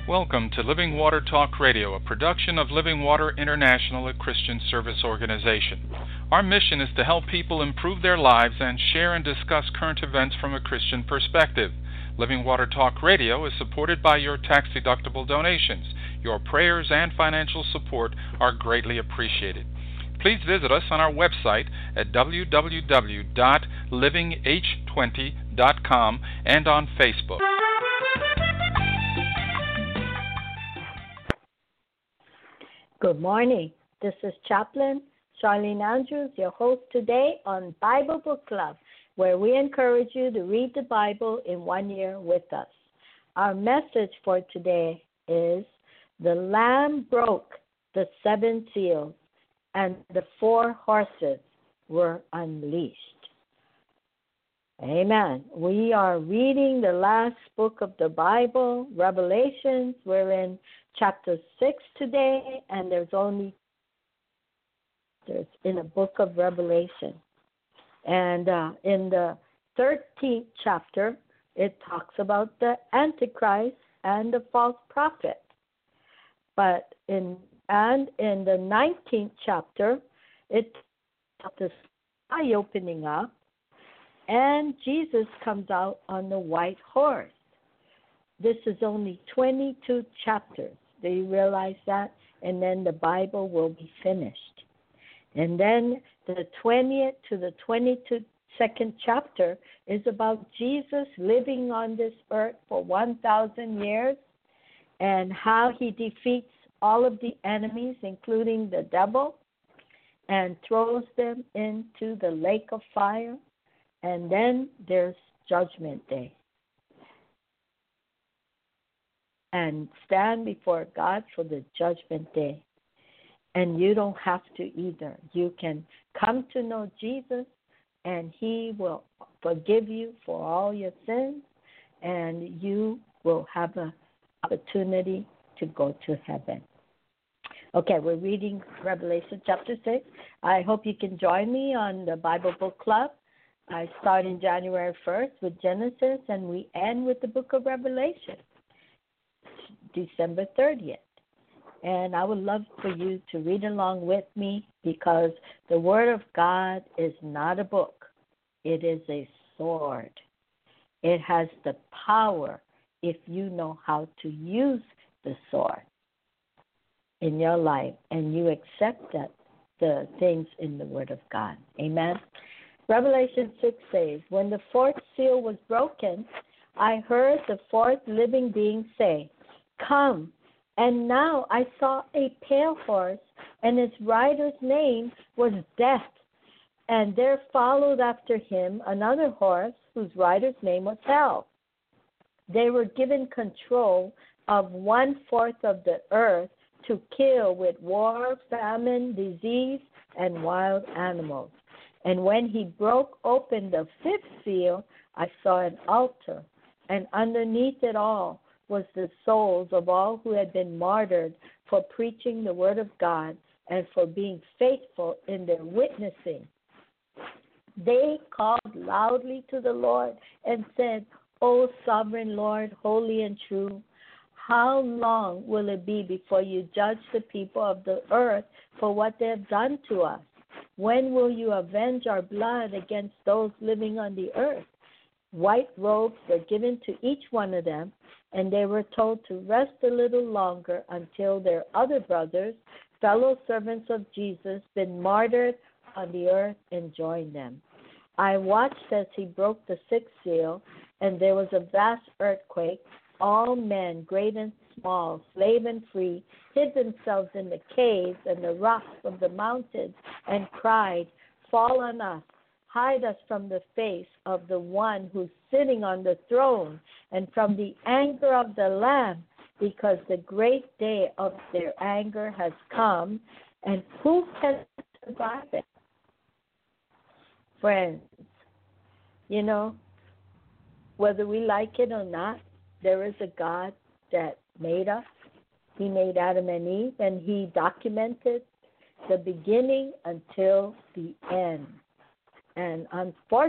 Welcome to Living Water Talk Radio, a production of Living Water International, a Christian service organization. Our mission is to help people improve their lives and share and discuss current events from a Christian perspective. Living Water Talk Radio is supported by your tax-deductible donations. Your prayers and financial support are greatly appreciated. Please visit us on our website at www.livingh20.com and on Facebook. Good morning. This is Chaplain Charlene Andrews, your host today on Bible Book Club, where we encourage you to read the Bible in 1 year with us. Our message for today is the Lamb broke the 7 seals and the 4 horses were unleashed. Amen. We are reading the last book of the Bible, Revelations. We're in chapter 6 today, and there's in the book of Revelation. And in the 13th chapter, it talks about the Antichrist and the false prophet. But in the 19th chapter, it talks about the sky opening up, and Jesus comes out on the white horse. This is only 22 chapters. Do you realize that? And then the Bible will be finished. And then the 20th to the 22nd chapter is about Jesus living on this earth for 1,000 years and how he defeats all of the enemies, including the devil, and throws them into the lake of fire. And then there's Judgment Day. And stand before God for the Judgment Day. And you don't have to either. You can come to know Jesus, and he will forgive you for all your sins, and you will have an opportunity to go to heaven. Okay, we're reading Revelation chapter 6. I hope you can join me on the Bible Book Club. I start in January 1st with Genesis, and we end with the book of Revelation, December 30th. And I would love for you to read along with me, because the Word of God is not a book. It is a sword. It has the power if you know how to use the sword in your life and you accept the things in the Word of God. Amen. Revelation 6 says, when the 4th seal was broken, I heard the 4th living being say, come. And now I saw a pale horse, and its rider's name was Death. And there followed after him another horse, whose rider's name was Hell. They were given control of 1/4 of the earth to kill with war, famine, disease, and wild animals. And when he broke open the 5th seal, I saw an altar, and underneath it all was the souls of all who had been martyred for preaching the word of God and for being faithful in their witnessing. They called loudly to the Lord and said, O sovereign Lord, holy and true, how long will it be before you judge the people of the earth for what they have done to us? When will you avenge our blood against those living on the earth? White robes were given to each one of them, and they were told to rest a little longer until their other brothers, fellow servants of Jesus, been martyred on the earth, and joined them. I watched as he broke the 6th seal, and there was a vast earthquake. All men, great and small, slave and free, hid themselves in the caves and the rocks of the mountains and cried, fall on us, hide us from the face of the one who's sitting on the throne and from the anger of the Lamb, because the great day of their anger has come, and who can survive it? Friends, you know, whether we like it or not, there is a God that made us. He made Adam and Eve, and he documented the beginning until the end. And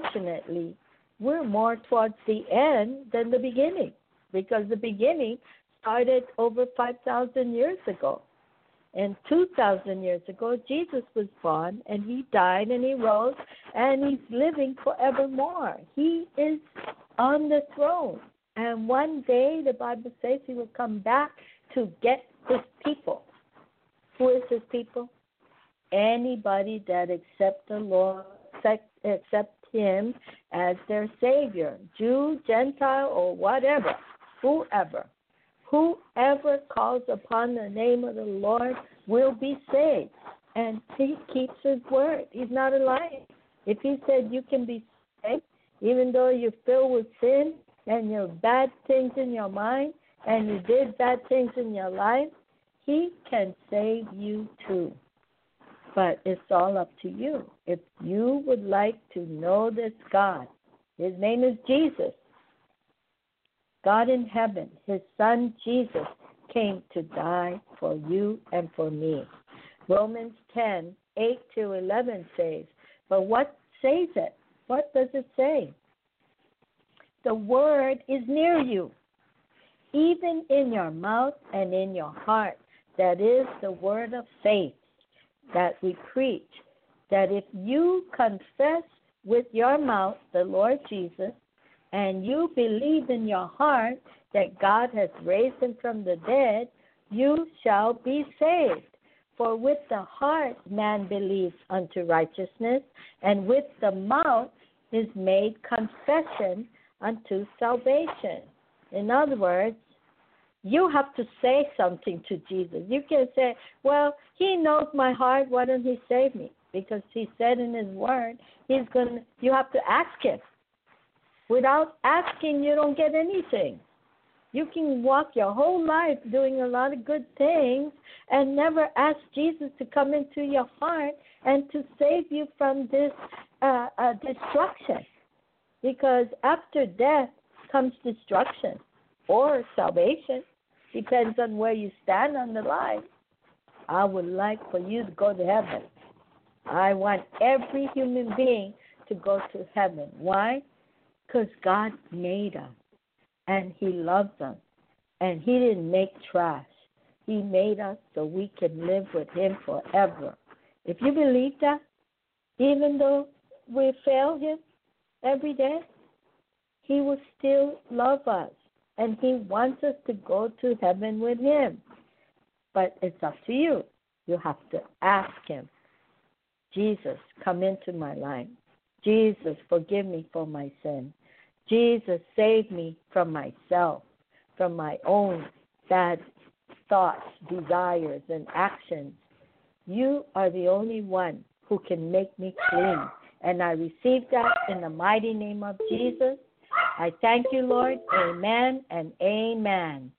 unfortunately, we're more towards the end than the beginning, because the beginning started over 5,000 years ago. And 2,000 years ago, Jesus was born, and he died, and he rose, and he's living forevermore. He is on the throne. And one day, the Bible says he will come back to get his people. Who is his people? Anybody that accepts the Lord, accept him as their Savior, Jew, Gentile, or whatever, whoever. Whoever calls upon the name of the Lord will be saved. And he keeps his word. He's not a liar. If he said you can be saved, even though you're filled with sin and you have bad things in your mind and you did bad things in your life, he can save you too. But it's all up to you. If you would like to know this God, his name is Jesus, God in heaven, his son Jesus came to die for you and for me. Romans 10:8-11 says, but what says it? What does it say? The word is near you, even in your mouth and in your heart. That is the word of faith that we preach, that if you confess with your mouth the Lord Jesus, and you believe in your heart that God has raised him from the dead, you shall be saved. For with the heart man believes unto righteousness, and with the mouth is made confession unto salvation. In other words, you have to say something to Jesus. You can say, well, he knows my heart, why don't he save me? Because he said in his word, you have to ask him. Without asking, you don't get anything. You can walk your whole life doing a lot of good things and never ask Jesus to come into your heart and to save you from this destruction. Because after death comes destruction or salvation. Depends on where you stand on the line. I would like for you to go to heaven. I want every human being to go to heaven. Why? Because God made us, and he loves us, and he didn't make trash. He made us so we can live with him forever. If you believe that, even though we fail him every day, he will still love us, and he wants us to go to heaven with him. But it's up to you. You have to ask him, Jesus, come into my life. Jesus, forgive me for my sin. Jesus, save me from myself, from my own bad thoughts, desires, and actions. You are the only one who can make me clean. And I receive that in the mighty name of Jesus. I thank you, Lord. Amen and amen.